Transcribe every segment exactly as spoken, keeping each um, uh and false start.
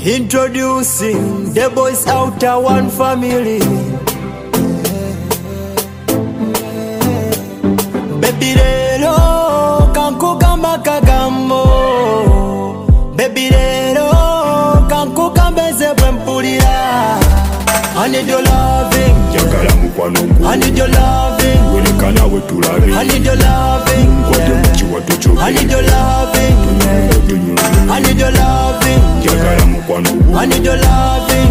Introducing the boys out of one family. Baby lero kankugamba kagambo. Baby lero kankugambeze bwe mpulira. I need your loving. I need your loving. I need your loving. I need your loving. I need your loving. I need your loving.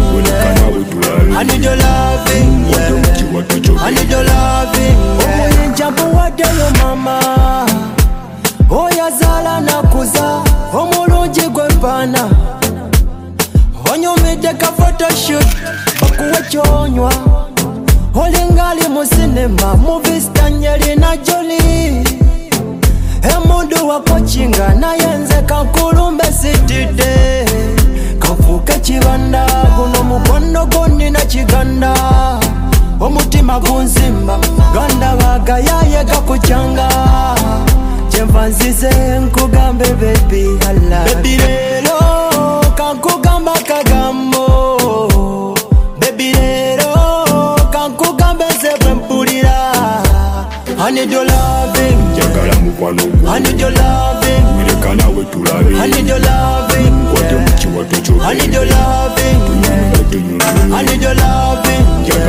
I need your loving. I need your loving. Oh, njambu wade yo mama. Oh, yazala nakuza. Omulungi gwe mpana. Onyumide ka photoshoot. Bakuwa chonywa. Olingali mu cinema. Movies Tanyeli na Jolie. Emundu wakochinga na yenze kankulumbe sitide. Kafuke chibanda guno mukono goni na chiganda. Omutima gunzimba ganda bagayaye gakuchanga. Chemfanzize nkugambe baby hala. Baby lero kankugamba kagambo. Baby lero kankugambe zebwe mpulira. I need your loving. I need your loving. I need your loving. I need your loving. I need your loving.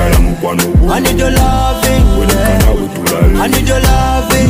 I need your loving. I need your loving.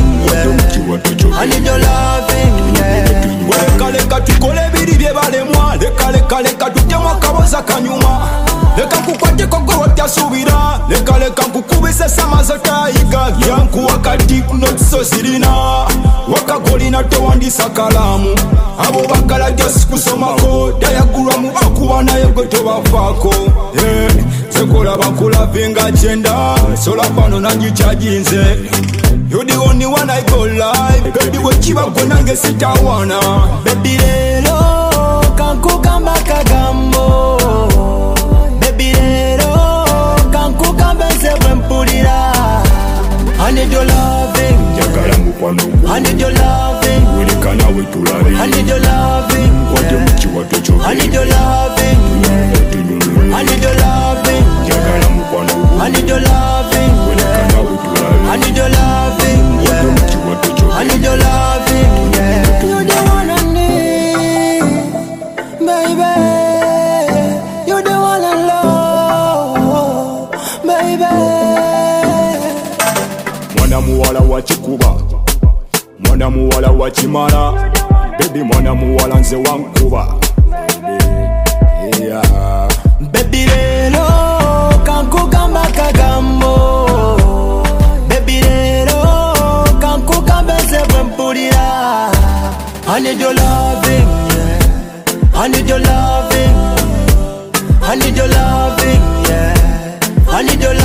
I need your loving. Leka leka tukole biri bye balemwa. Leka leka leka tutema kaboza kanyuma. Leka kukwate kogoro tyasubira. Leka leka kukubise samaza tayiga. Yanku wakati not so sirina. Wakagolina tewandisa kalamu. Abo bakala just kusomako. Dayagura mu bakuba naye gwe tobafako. Yeah. Sekola bakula vinga chenda. Sola pano nanjichajinze. You're the only one I go live. Baby wechiba kwenange sitawana. Baby lero kankugamba kagambo. Baby lero kankugamba zebwe mpulira. I need your loving. I need your loving. I need your loving. I need your loving. I need your loving. I need your loving. I need your loving. I need your loving. You're the one I need, baby. You're the one I love, baby. Mwana muwala wa chikuba, mwana muwala wa chimala, baby mwana muwala nze wankuba. Yeah. Baby lero kankugamba kagambo. Baby lero kankugamba zebwe mpulira. I need your loving, yeah. I need your loving. I need your loving, yeah. I need your